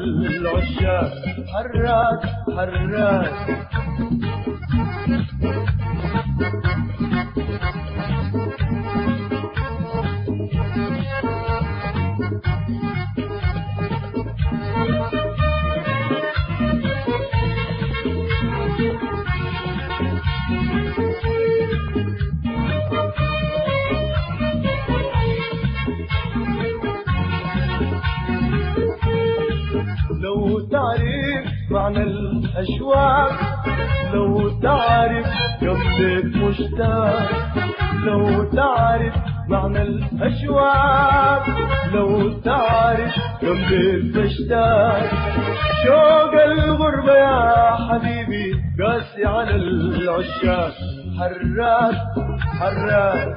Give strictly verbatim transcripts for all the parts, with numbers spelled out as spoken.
العشاق حراك حراك. لو تعرف معنى الأشواق، لو تعرف قبلك مشتاق، لو تعرف معنى الأشواق، لو تعرف قبلك مشتاق. شوق الغربة يا حبيبي قاسي على العشاق حراك حراك.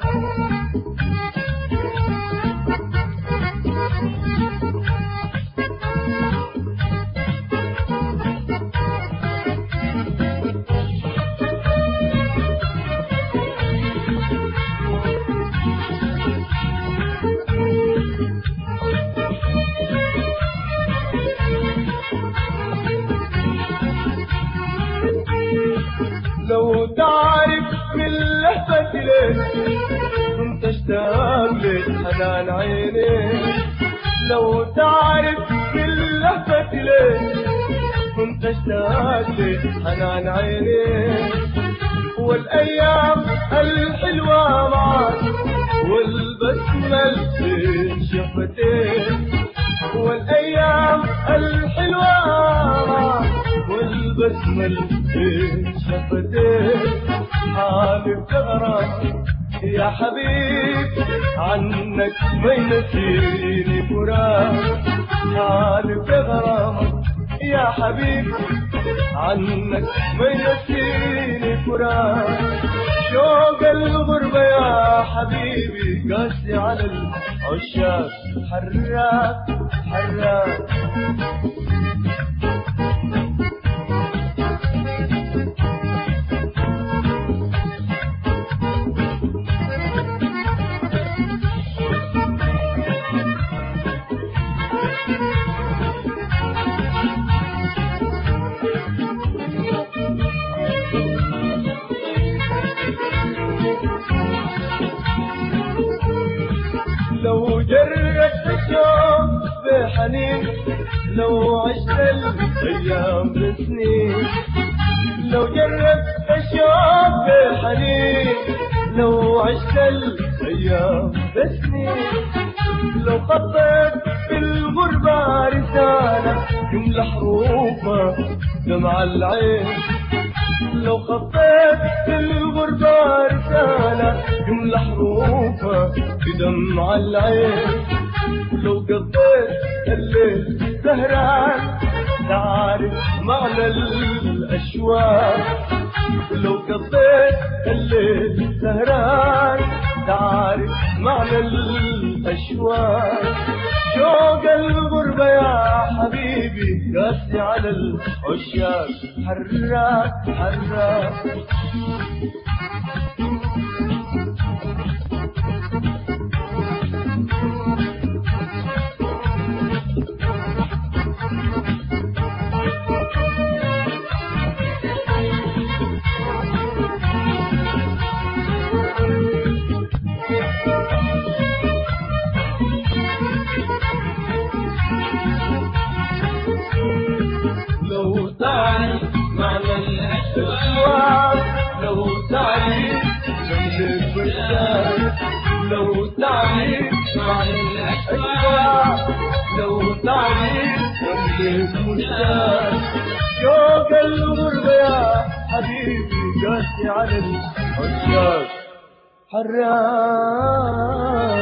لو تعرف من لهفة ليك كنت اشتاق لك حنان عينيك، لو تعرف من لهفة ليك كنت اشتاق لك حنان عينيك. والايام الحلوة معك والبسمة بين شفتيك، والايام الحلوة معك والبسمة بين شفتيك. حالف غرام يا حبيب عنك ما ينسيني فراق، حالف غرام يا حبيب عنك ما ينسيني فراق. شوق الغربة يا حبيبي قاسي على العشاق حراك حراك. لو جرت الشوق بحنين، لو عشت الأيام بسنين، لو جرت الشوق بحنين، لو عشت الأيام بسنين. لو خطيت في الغربة رسالة جملة حروفها دمع العين، لو خطيت في الغربة رسالة جملة حروفها بدمع العين. لو قضيت الليل سهران تعرف معنى الأشواق، لو قضيت الليل سهران تعرف معنى الأشواق. شوق الغربة يا حبيبي قاسي على العشاق حراك حراك. لو تعرف معنى الأشواق، لو تعرف جنبك مشتاق، لو تعرف معنى الأشواق، لو تعرف جنبك مشتاق. شوق الغربة يا حبيبي قاسي على العشاق حراك.